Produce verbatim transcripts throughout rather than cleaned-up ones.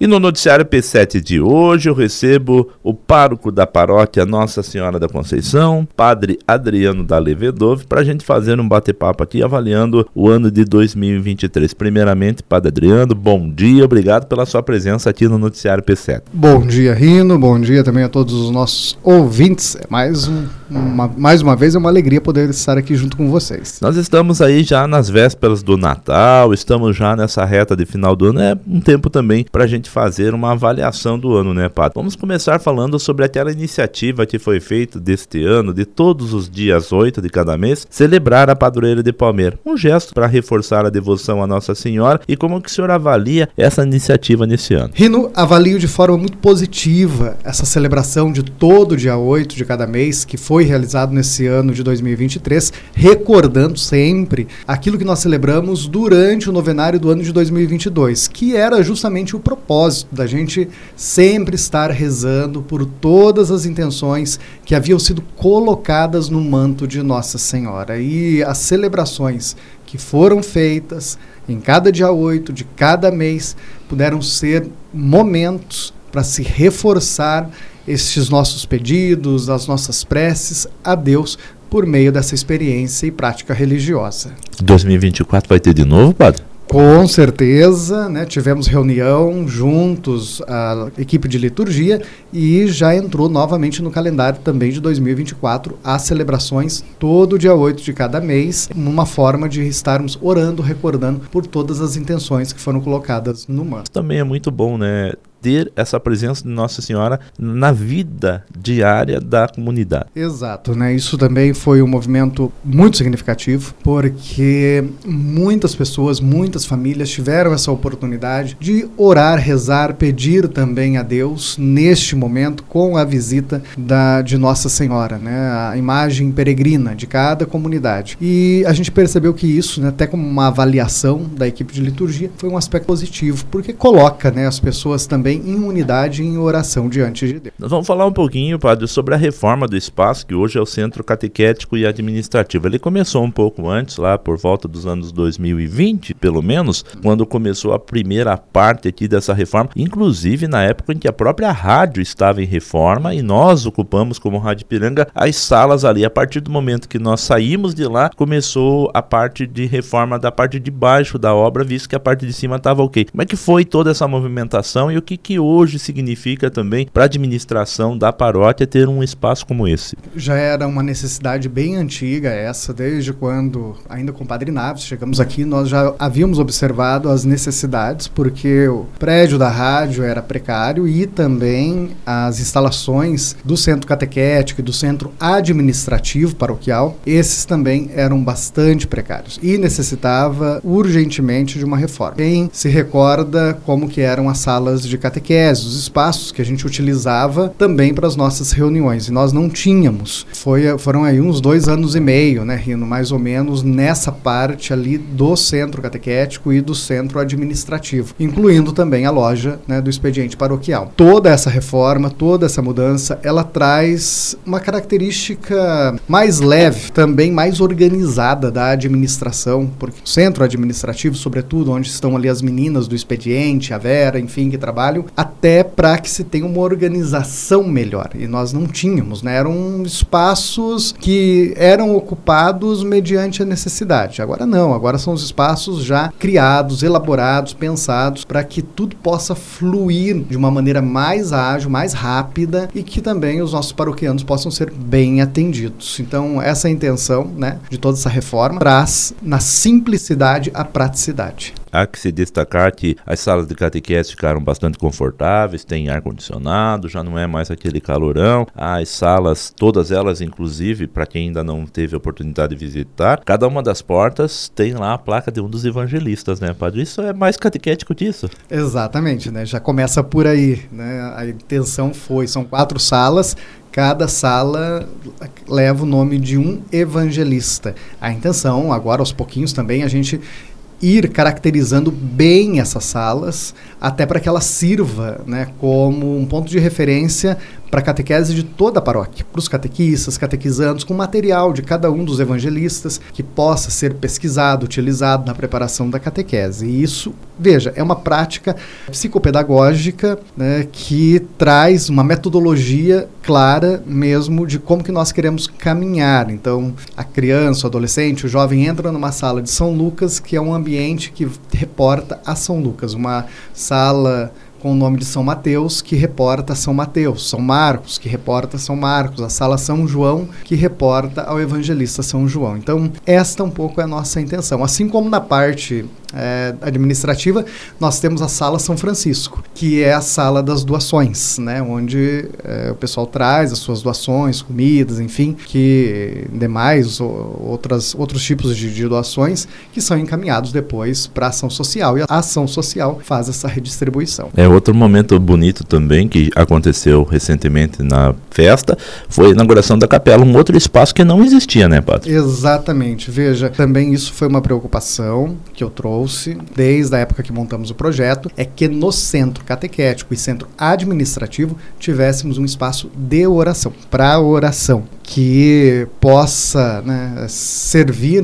no noticiário P sete de hoje eu recebo o pároco da paróquia Nossa Senhora da Conceição, Padre Adriano da Levedove, para a gente fazer um bate-papo aqui avaliando o ano de dois mil e vinte e três. Primeiramente, Padre Adriano, bom dia, obrigado pela sua presença aqui no noticiário P sete. Bom dia, Rino, bom dia também a todos os nossos ouvintes. É mais, um, uma, mais uma vez é uma alegria poder estar aqui junto com vocês. Nós estamos aí já nas vésperas do Natal, estamos já nessa reta de final do ano, é um tempo também para a gente fazer uma avaliação do ano, né, Padre? Vamos começar falando sobre aquela iniciativa que foi feita deste ano, de todos os dias oito de cada mês, celebrar a Padroeira de Palmeira. Um gesto para reforçar a devoção à Nossa Senhora. E como que o senhor avalia essa iniciativa nesse ano? Rino, avalio de forma muito positiva essa celebração de todo dia oito de cada mês, que foi realizado nesse ano de dois mil e vinte e três, recordando sempre aquilo que nós celebramos durante o novenário do ano de dois mil e vinte e dois, que era justamente o propósito da gente sempre estar rezando por todas as intenções que haviam sido colocadas no manto de Nossa Senhora. E as celebrações que foram feitas em cada dia oito de cada mês puderam ser momentos para se reforçar estes nossos pedidos, as nossas preces a Deus por meio dessa experiência e prática religiosa. dois mil e vinte e quatro vai ter de novo, Padre? Com certeza, né? Tivemos reunião juntos, a equipe de liturgia, e já entrou novamente no calendário também de dois mil e vinte e quatro as celebrações todo dia oito de cada mês, uma forma de estarmos orando, recordando por todas as intenções que foram colocadas no manto. Também é muito bom, né? Ter essa presença de Nossa Senhora na vida diária da comunidade. Exato, né? Isso também foi um movimento muito significativo, porque muitas pessoas, muitas famílias tiveram essa oportunidade de orar, rezar, pedir também a Deus neste momento com a visita da, de Nossa Senhora, né? A imagem peregrina de cada comunidade. E a gente percebeu que isso, né, até como uma avaliação da equipe de liturgia, foi um aspecto positivo, porque coloca, né, as pessoas também em unidade e em oração diante de Deus. Nós vamos falar um pouquinho, Padre, sobre a reforma do espaço, que hoje é o Centro Catequético e Administrativo. Ele começou um pouco antes, lá por volta dos anos dois mil e vinte, pelo menos, quando começou a primeira parte aqui dessa reforma, inclusive na época em que a própria rádio estava em reforma e nós ocupamos como Rádio Ipiranga as salas ali. A partir do momento que nós saímos de lá, começou a parte de reforma da parte de baixo da obra, visto que a parte de cima estava ok. Como é que foi toda essa movimentação e o que que hoje significa também para a administração da paróquia ter um espaço como esse? Já era uma necessidade bem antiga essa, desde quando, ainda com o Padre Naves, chegamos aqui, nós já havíamos observado as necessidades, porque o prédio da rádio era precário e também as instalações do centro catequético e do centro administrativo paroquial, esses também eram bastante precários e necessitava urgentemente de uma reforma. Quem se recorda como que eram as salas de catequese, os espaços que a gente utilizava também para as nossas reuniões, e nós não tínhamos. Foi, foram aí uns dois anos e meio, né, Rino, mais ou menos nessa parte ali do centro catequético e do centro administrativo, incluindo também a loja, né, do expediente paroquial. Toda essa reforma, toda essa mudança, ela traz uma característica mais leve, também mais organizada da administração, porque o centro administrativo, sobretudo, onde estão ali as meninas do expediente, a Vera, enfim, que trabalham, até para que se tenha uma organização melhor. E nós não tínhamos, né? Eram espaços que eram ocupados mediante a necessidade. Agora não, agora são os espaços já criados, elaborados, pensados para que tudo possa fluir de uma maneira mais ágil, mais rápida e que também os nossos paroquianos possam ser bem atendidos. Então, essa é a intenção, né, de toda essa reforma, traz na simplicidade a praticidade. Há que se destacar que as salas de catequese ficaram bastante confortáveis, tem ar-condicionado, já não é mais aquele calorão. As salas, todas elas, inclusive, para quem ainda não teve a oportunidade de visitar, cada uma das portas tem lá a placa de um dos evangelistas, né, Padre? Isso é mais catequético disso. Exatamente, né? Já começa por aí, né? A intenção foi, são quatro salas, cada sala leva o nome de um evangelista. A intenção, agora aos pouquinhos também, a gente ir caracterizando bem essas salas, até para que ela sirva, né, como um ponto de referência para a catequese de toda a paróquia, para os catequistas, catequizandos, com material de cada um dos evangelistas que possa ser pesquisado, utilizado na preparação da catequese. E isso, veja, é uma prática psicopedagógica, né, que traz uma metodologia clara mesmo de como que nós queremos caminhar. Então, a criança, o adolescente, o jovem entra numa sala de São Lucas, que é um ambiente que reporta a São Lucas, uma sala com o nome de São Mateus, que reporta São Mateus, São Marcos, que reporta São Marcos, a sala São João, que reporta ao evangelista São João. Então, esta um pouco é a nossa intenção. Assim como na parte é, administrativa, nós temos a sala São Francisco, que é a sala das doações, né, onde é, o pessoal traz as suas doações, comidas, enfim, que demais ou, outras, outros tipos de, de doações que são encaminhados depois para a ação social, e a ação social faz essa redistribuição. É, outro momento bonito também que aconteceu recentemente na festa foi a inauguração da capela, um outro espaço que não existia, né, padre? Exatamente. Veja, também isso foi uma preocupação que eu trouxe desde a época que montamos o projeto, é que no centro catequético e centro administrativo tivéssemos um espaço de oração, para oração, que possa, né, servir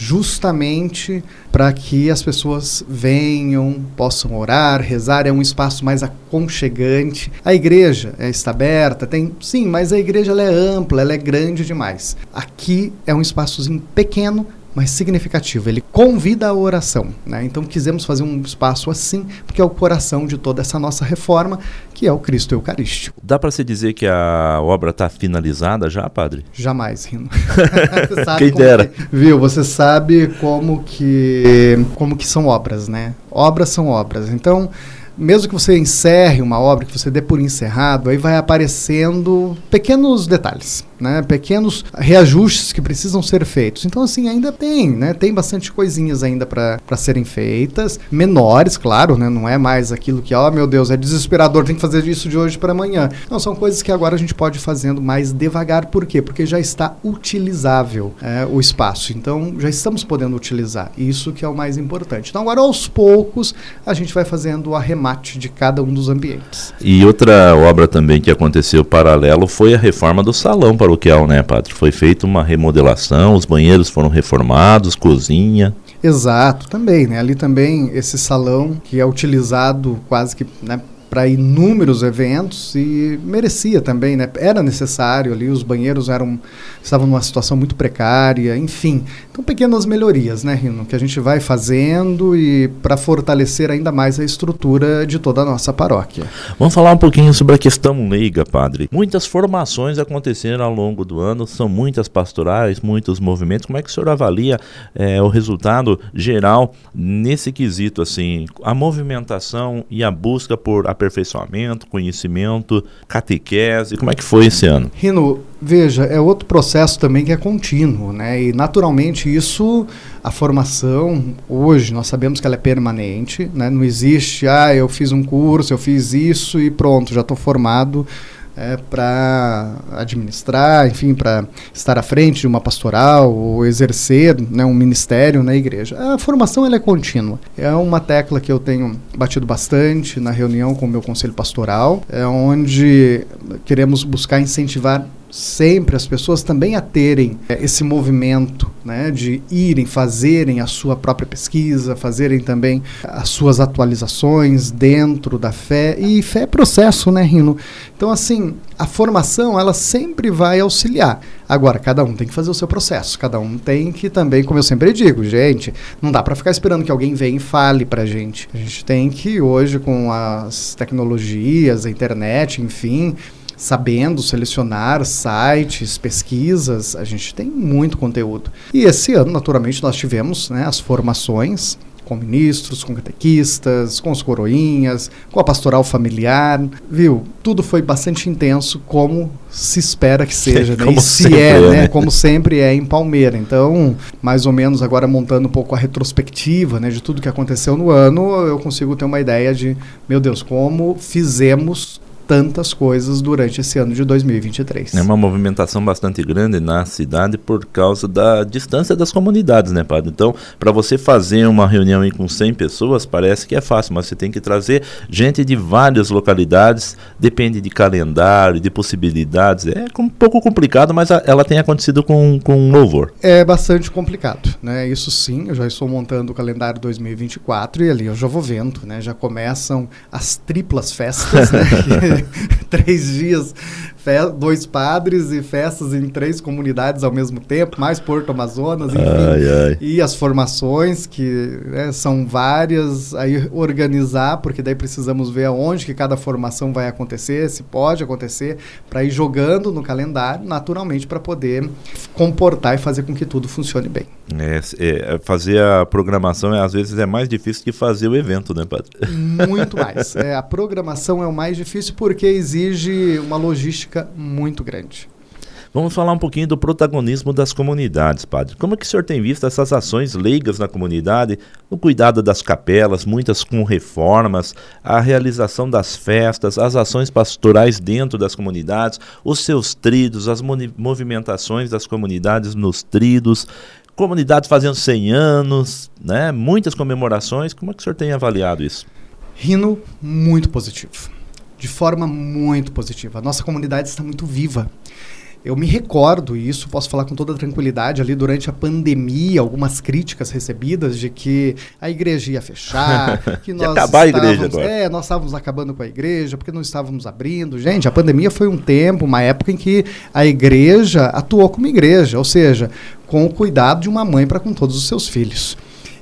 justamente para que as pessoas venham, possam orar, rezar. É um espaço mais aconchegante. A igreja é, está aberta, tem, sim, mas a igreja ela é ampla, ela é grande demais. Aqui é um espaçozinho pequeno, mas significativo. Ele convida a oração, né? Então quisemos fazer um espaço assim, porque é o coração de toda essa nossa reforma, que é o Cristo Eucarístico. Dá para se dizer que a obra está finalizada já, padre? Jamais, Rino. Quem dera. Que, viu, você sabe como que, como que são obras, né? Obras são obras. Então, mesmo que você encerre uma obra, que você dê por encerrado, aí vai aparecendo pequenos detalhes, né? Pequenos reajustes que precisam ser feitos. Então, assim, ainda tem, né? Tem bastante coisinhas ainda para serem feitas, menores, claro, né? Não é mais aquilo que, ó, oh, meu Deus, é desesperador, tem que fazer isso de hoje para amanhã. Não, são coisas que agora a gente pode ir fazendo mais devagar. Por quê? Porque já está utilizável é, o espaço. Então, já estamos podendo utilizar. Isso que é o mais importante. Então, agora, aos poucos, a gente vai fazendo o arremate de cada um dos ambientes. E outra obra também que aconteceu paralelo foi a reforma do salão paroquial, né, padre? Foi feita uma remodelação, os banheiros foram reformados, cozinha. Exato, também, né? Ali também esse salão que é utilizado quase que, né, para inúmeros eventos e merecia também, né? Era necessário ali, os banheiros eram, estavam numa situação muito precária, enfim. Então, pequenas melhorias, né, Rino, que a gente vai fazendo e para fortalecer ainda mais a estrutura de toda a nossa paróquia. Vamos falar um pouquinho sobre a questão leiga, padre. Muitas formações aconteceram ao longo do ano, são muitas pastorais, muitos movimentos. Como é que o senhor avalia é, o resultado geral nesse quesito, assim, a movimentação e a busca por aperfeiçoamento, conhecimento, catequese? Como é que foi esse ano? Rino, veja, é outro processo também que é contínuo, né? E naturalmente isso, a formação, hoje nós sabemos que ela é permanente, né? Não existe, ah, eu fiz um curso, eu fiz isso e pronto, já estou formado é, para administrar, enfim, para estar à frente de uma pastoral ou exercer, né, um ministério na igreja. A formação ela é contínua. É uma tecla que eu tenho batido bastante na reunião com o meu conselho pastoral, é onde queremos buscar incentivar sempre as pessoas também a terem é, esse movimento, né, de irem, fazerem a sua própria pesquisa, fazerem também as suas atualizações dentro da fé. E fé é processo, né, Rino? Então, assim, a formação, ela sempre vai auxiliar. Agora, cada um tem que fazer o seu processo, cada um tem que também, como eu sempre digo, gente, não dá para ficar esperando que alguém venha e fale pra gente. A gente tem que, hoje, com as tecnologias, a internet, enfim, sabendo selecionar sites, pesquisas, a gente tem muito conteúdo. E esse ano, naturalmente, nós tivemos, né, as formações com ministros, com catequistas, com os coroinhas, com a pastoral familiar, viu? Tudo foi bastante intenso, como se espera que seja, né? E se é, né? né? Como sempre é em Palmeira. Então, mais ou menos agora montando um pouco a retrospectiva, né, de tudo que aconteceu no ano, eu consigo ter uma ideia de, meu Deus, como fizemos tantas coisas durante esse ano de dois mil e vinte e três. É uma movimentação bastante grande na cidade por causa da distância das comunidades, né, padre? Então, para você fazer uma reunião aí com cem pessoas, parece que é fácil, mas você tem que trazer gente de várias localidades, depende de calendário, de possibilidades. É um pouco complicado, mas a, ela tem acontecido com, com louvor. É bastante complicado, né? Isso sim, eu já estou montando o calendário dois mil e vinte e quatro e ali eu já vou vendo, né? Já começam as triplas festas, né? Três dias, fe- dois padres e festas em três comunidades ao mesmo tempo, mais Porto Amazonas, enfim. Ai, ai. E as formações, que né, são várias, aí organizar, porque daí precisamos ver aonde que cada formação vai acontecer, se pode acontecer, para ir jogando no calendário, naturalmente, para poder comportar e fazer com que tudo funcione bem. É, é, fazer a programação, é, às vezes, é mais difícil que fazer o evento, né, padre? Muito mais. É, a programação é o mais difícil porque exige uma logística muito grande. Vamos falar um pouquinho do protagonismo das comunidades, padre. Como é que o senhor tem visto essas ações leigas na comunidade, o cuidado das capelas, muitas com reformas, a realização das festas, as ações pastorais dentro das comunidades, os seus tridos, as moni- movimentações das comunidades nos tridos, comunidades fazendo cem anos, né? Muitas comemorações. Como é que o senhor tem avaliado isso? Rino, muito positivo. De forma muito positiva. A nossa comunidade está muito viva. Eu me recordo, e isso posso falar com toda tranquilidade, ali durante a pandemia, algumas críticas recebidas de que a igreja ia fechar, que nós acabar a igreja agora. É, nós estávamos acabando com a igreja, porque não estávamos abrindo. Gente, a pandemia foi um tempo, uma época em que a igreja atuou como igreja, ou seja, com o cuidado de uma mãe para com todos os seus filhos.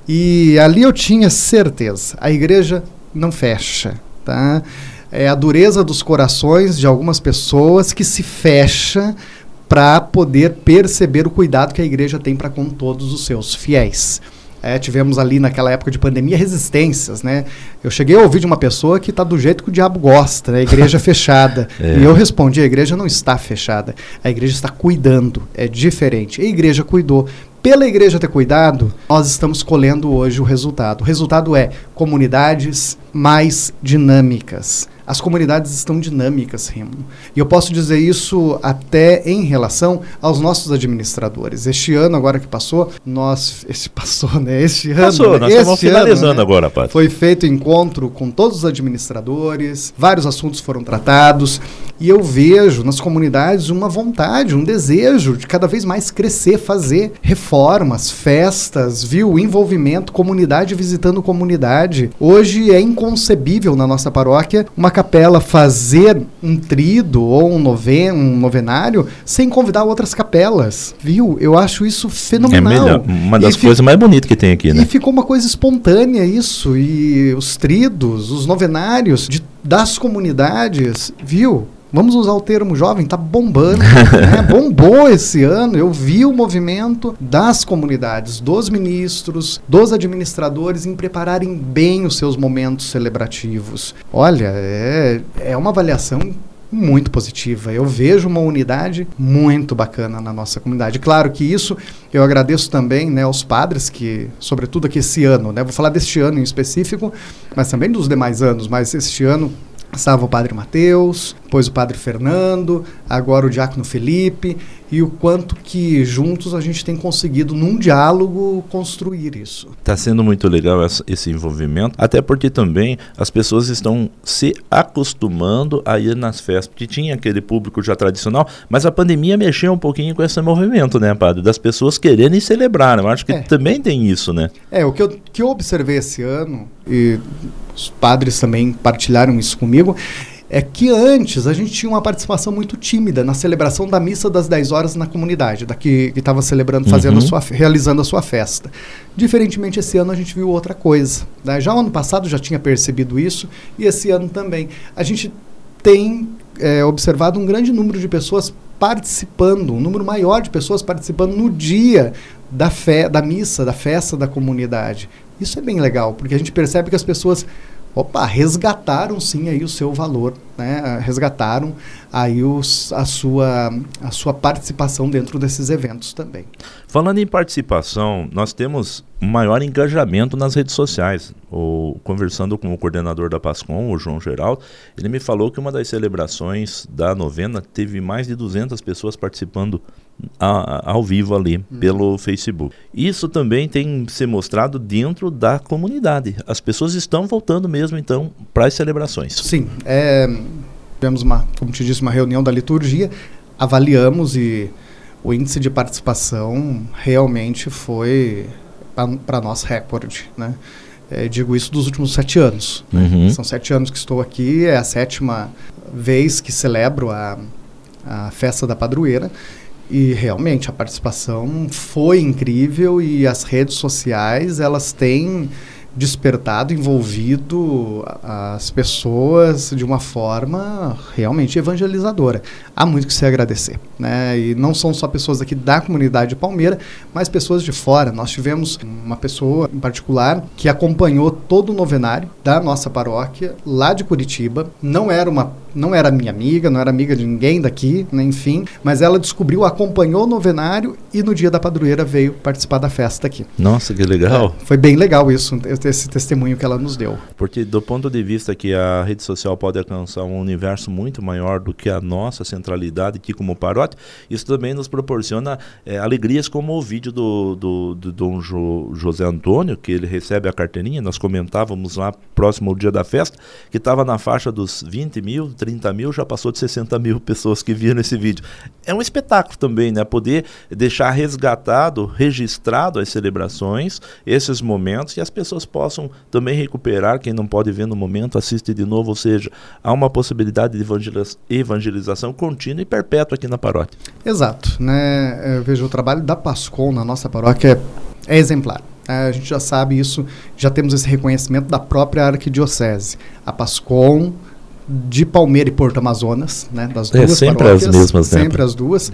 E ali eu tinha certeza, a igreja não fecha, tá? É a dureza dos corações de algumas pessoas que se fecha para poder perceber o cuidado que a igreja tem para com todos os seus fiéis. É, tivemos ali naquela época de pandemia resistências, né? Eu cheguei a ouvir de uma pessoa que está do jeito que o diabo gosta, né? A igreja fechada. É. E eu respondi, a igreja não está fechada, a igreja está cuidando, é diferente. A igreja cuidou. Pela igreja ter cuidado, nós estamos colhendo hoje o resultado. O resultado é comunidades mais dinâmicas. As comunidades estão dinâmicas, Rimo. E eu posso dizer isso até em relação aos nossos administradores. Este ano, agora que passou, nós... Esse passou, né? Este ano... Passou, nós estamos finalizando ano, né? agora, Padre. Foi feito encontro com todos os administradores, vários assuntos foram tratados, e eu vejo nas comunidades uma vontade, um desejo de cada vez mais crescer, fazer reformas, festas, viu? Envolvimento, comunidade visitando comunidade. Hoje é inconcebível na nossa paróquia uma capela fazer um trido ou um, noven, um novenário sem convidar outras capelas, viu? Eu acho isso fenomenal. É melhor, uma das e coisas fi- mais bonitas que tem aqui, né? E ficou uma coisa espontânea isso, e os tridos, os novenários de, das comunidades, viu? Vamos usar o termo jovem, tá bombando, né? Bombou esse ano, eu vi o movimento das comunidades, dos ministros, dos administradores em prepararem bem os seus momentos celebrativos. Olha, é, é uma avaliação muito positiva. Eu vejo uma unidade muito bacana na nossa comunidade. Claro que isso eu agradeço também, né, aos padres que, sobretudo aqui esse ano, né, vou falar deste ano em específico, mas também dos demais anos, mas este ano estava o Padre Mateus, depois o Padre Fernando, agora o Diácono Felipe, e o quanto que juntos a gente tem conseguido, num diálogo, construir isso. Está sendo muito legal esse envolvimento, até porque também as pessoas estão se acostumando a ir nas festas, porque tinha aquele público já tradicional, mas a pandemia mexeu um pouquinho com esse movimento, né, Padre? Das pessoas quererem celebrar, eu acho que é. também tem isso, né? É, o que eu, que eu observei esse ano, e os padres também partilharam isso comigo, é que antes a gente tinha uma participação muito tímida na celebração da missa das dez horas na comunidade, da que estava celebrando, fazendo uhum. a sua, realizando a sua festa. Diferentemente, esse ano a gente viu outra coisa, né? Já o ano passado já tinha percebido isso, e esse ano também. A gente tem é, observado um grande número de pessoas participando, um número maior de pessoas participando no dia da, fe, da missa, da festa da comunidade. Isso é bem legal, porque a gente percebe que as pessoas, opa, resgataram sim aí o seu valor né, resgataram aí os, a, sua, a sua participação dentro desses eventos também. Falando em participação, nós temos um maior engajamento nas redes sociais. O, conversando com o coordenador da PASCOM, o João Geraldo, ele me falou que uma das celebrações da novena teve mais de duzentas pessoas participando a, a, ao vivo ali, hum. pelo Facebook. Isso também tem se mostrado dentro da comunidade. As pessoas estão voltando mesmo, então, para as celebrações. Sim, é, tivemos, uma, como te disse, uma reunião da liturgia, avaliamos e o índice de participação realmente foi para nós recorde, né? É, digo isso dos últimos sete anos. Uhum. Né? São sete anos que estou aqui, é a sétima vez que celebro a, a festa da padroeira e realmente a participação foi incrível e as redes sociais, elas têm despertado, envolvido as pessoas de uma forma realmente evangelizadora. Há muito que se agradecer, né? E não são só pessoas aqui da comunidade de Palmeira, mas pessoas de fora. Nós tivemos uma pessoa em particular que acompanhou todo o novenário da nossa paróquia lá de Curitiba. Não era uma, não era minha amiga, não era amiga de ninguém daqui, né? Enfim, mas ela descobriu, acompanhou o novenário e no dia da padroeira veio participar da festa aqui. Nossa, que legal! É, foi bem legal isso, esse testemunho que ela nos deu. Porque do ponto de vista que a rede social pode alcançar um universo muito maior do que a nossa centralidade aqui como paróquia, isso também nos proporciona é, alegrias como o vídeo do, do, do Dom jo, José Antônio, que ele recebe a carteirinha, nós comentávamos lá próximo ao dia da festa, que estava na faixa dos vinte mil, trinta mil, já passou de sessenta mil pessoas que viram esse vídeo. É um espetáculo também, né? Poder deixar resgatado, registrado as celebrações, esses momentos, e as pessoas possam também recuperar. Quem não pode ver no momento, assiste de novo, ou seja, há uma possibilidade de evangeliza- evangelização contínua e perpétua aqui na paróquia. Exato, né? Eu vejo o trabalho da PASCOM na nossa paróquia é, é exemplar. É, a gente já sabe isso, já temos esse reconhecimento da própria arquidiocese. A PASCOM de Palmeira e Porto Amazonas, né, das duas é, sempre paróquias, as mesmas, sempre né? as duas,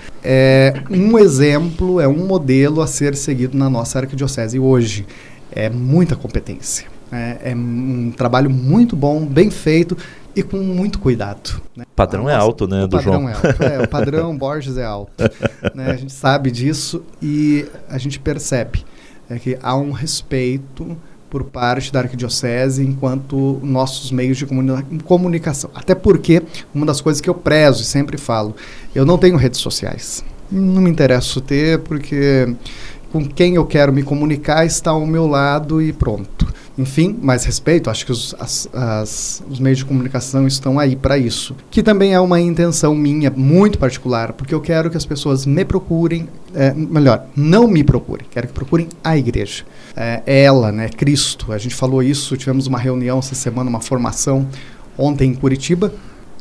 é um exemplo, é um modelo a ser seguido na nossa arquidiocese hoje. É muita competência, é, é um trabalho muito bom, bem feito e com muito cuidado. Né? O padrão nossa, é alto, né, do João? O padrão é alto, é, o padrão Borges é alto. Né? A gente sabe disso e a gente percebe é, que há um respeito por parte da arquidiocese enquanto nossos meios de comuni- comunicação. Até porque, uma das coisas que eu prezo e sempre falo, eu não tenho redes sociais. Não me interesso ter, porque com quem eu quero me comunicar está ao meu lado e pronto. Enfim, mais respeito, acho que os, as, as, os meios de comunicação estão aí para isso. Que também é uma intenção minha, muito particular, porque eu quero que as pessoas me procurem, é, melhor, não me procurem, quero que procurem a igreja. É, ela, né, Cristo, a gente falou isso, tivemos uma reunião essa semana, uma formação ontem em Curitiba,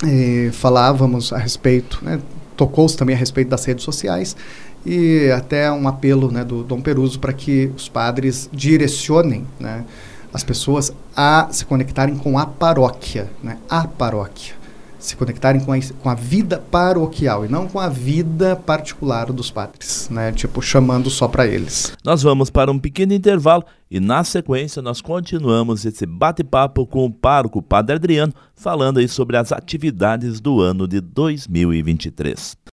e falávamos a respeito, né, tocou-se também a respeito das redes sociais, e até um apelo, né, do Dom Peruso para que os padres direcionem, né, as pessoas a se conectarem com a paróquia, né, a paróquia, se conectarem com a, com a vida paroquial e não com a vida particular dos padres, né, tipo, chamando só para eles. Nós vamos para um pequeno intervalo e na sequência nós continuamos esse bate-papo com o pároco Padre Adriano, falando aí sobre as atividades do ano de dois mil e vinte e três.